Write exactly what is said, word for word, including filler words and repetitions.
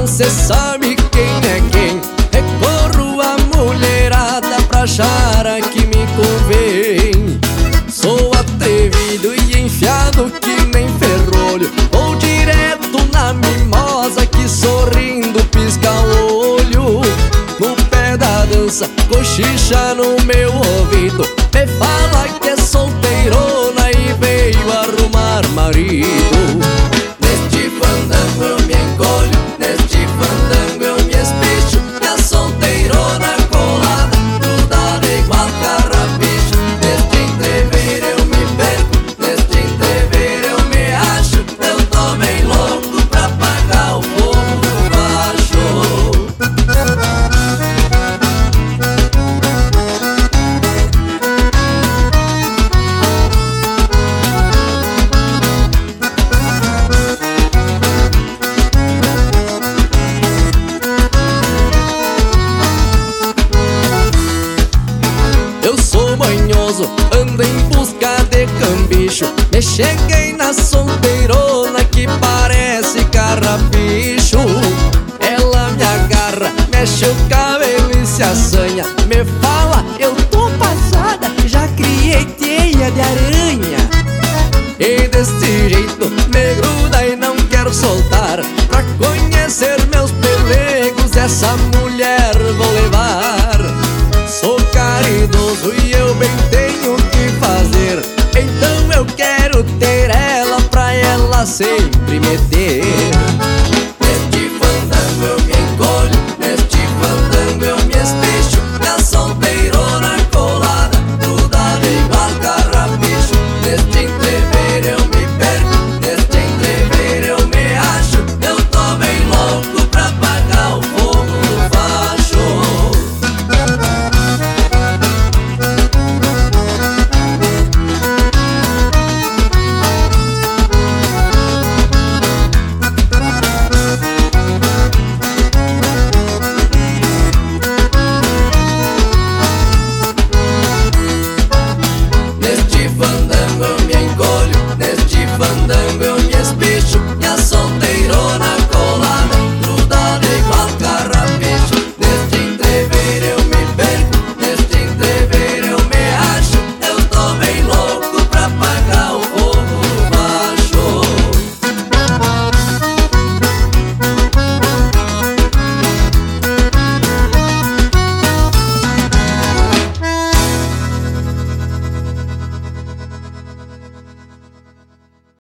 cê sabe quem é quem. Recorro a mulherada pra achar a que me convém. Sou atrevido e enfiado que nem ferrolho. Vou direto na mimosa que sorrindo pisca o olho. No pé da dança, cochicha no meu ouvido. Me fala que é solteirona e veio arrumar marido. Neste fandango eu me encolho, neste fandango eu me espicho. E a solteirona colada, grudada igual carrapicho. Neste entrever eu me perco, neste entrever eu me acho. Eu tô bem louco pra apagar o fogo do baixo. Eu sou manhoso, ando em busca de cambicho. Me cheguei na solteirona que parece carrapicho. Ela me agarra, mexe o cabelo e se assanha. Me fala, eu tô passada, já criei teia de aranha. E desse jeito me gruda e não quero soltar. Pra conhecer meus pelegos, essa mulher